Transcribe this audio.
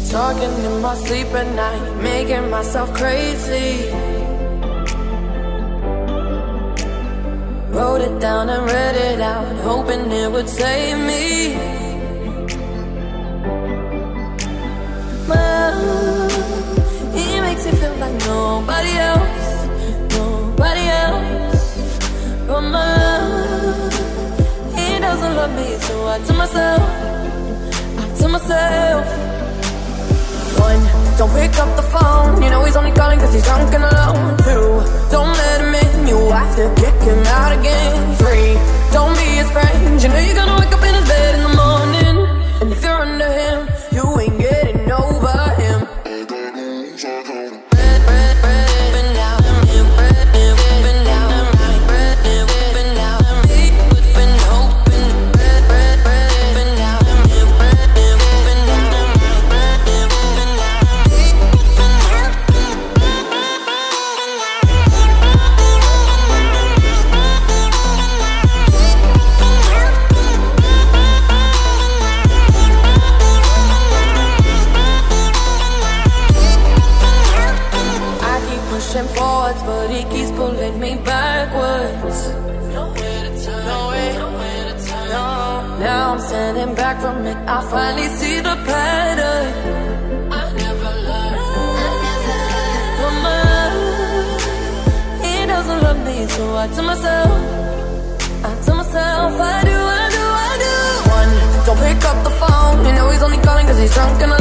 Talking in my sleep at night, making myself crazy. Wrote it down and read it out, hoping it would save me. My love, he makes me feel like nobody else, nobody else. But my love, he doesn't love me, so I tell myself, one, don't pick up the phone, you know he's only calling cause he's drunk and alone. Two, don't let him in, you have to kick him out again. Three, don't be his friend, you know you're gonna wake up in his bed in the morning. And if you're under him, you ain't getting over him. Forwards, but he keeps pulling me backwards. Nowhere to turn, nowhere to turn. No. Now I'm standing back from it, I finally see the pattern. I never learned. But my love, he doesn't love me, so I tell myself, I do. One, don't pick up the phone, you know he's only calling cause he's drunk and